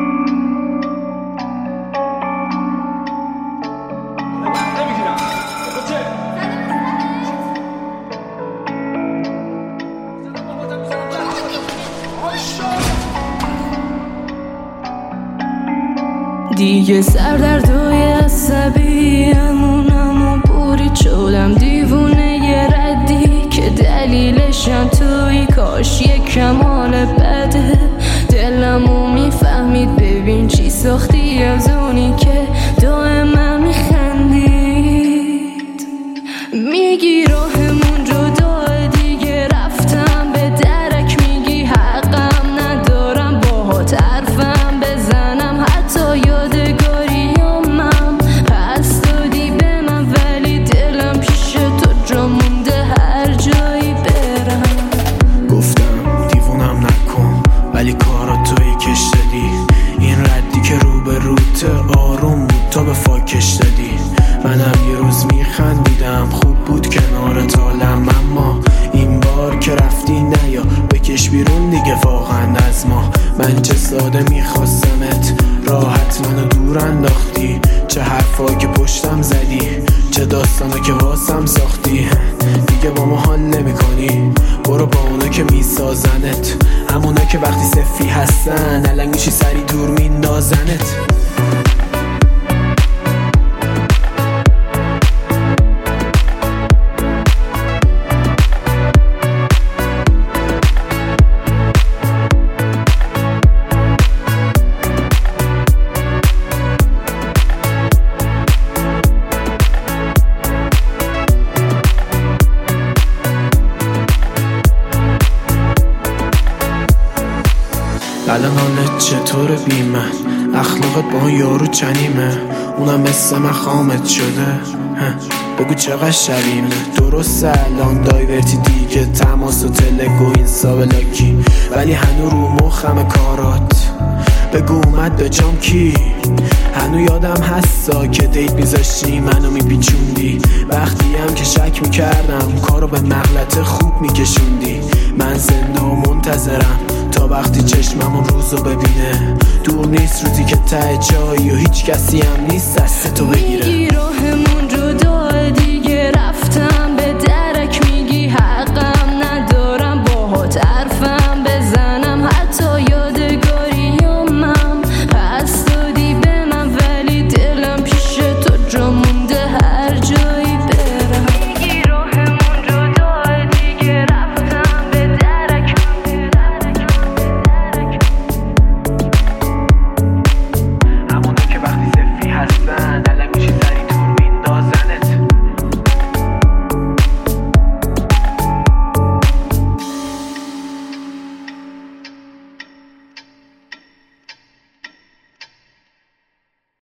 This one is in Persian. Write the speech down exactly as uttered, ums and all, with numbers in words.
دیگه سردردای عصبی همونم و برید شدم دیوونه یه ردی که دلیلشم توی کاش یه کمال بده دلمو میفهمید ببین چی ساختی از اونی که دائما میخندید میگی راهمون جدا دیگه رفتم به درک میگی حقم ندارم باهات حرفم بزنم حتی یادگاریامم پس دادی به من ولی دلم پیش تو جا مونده هر جایی برم گفتم دیوونم نکن ولی کارا توی کش دادی این ردی که رو به روت آروم بود تا به فاکش دادی منم یه روز میخندیدم خوب بود کنارت حالم اما این بار که رفتی نیا بکش بیرون دیگه واقعا از ما من چه ساده میخواستمت راحت منو دور انداختی چه حرفا که پشتم زدی چه داستانا که واسم ساختی دیگه با ما حال نمی کنی برو با اونا که میسازنت همونا که وقتی صفی هستن الان میشی سری دور میندازنت الان حالت چطوره بی من اخلاقت با یارو چنیمه اونم مثل من خامت شده بگو چقدر شبیمه درسته الان دایورتی دیگه تماس و تلگ و اینستا بلاکی ولی هنو رو مخم کارات بگو اومد به جام کی هنو یادم هستا که دیت میذاشتی منو میپیچوندی وقتی هم که شک میکردم کارو به مغلطه خوب میکشوندی من زنده و منتظرم تا وقتی چشمم اون روزو ببینه دور نیست روزی که ته جایی و هیچ کسی هم نیست دست تو بگیره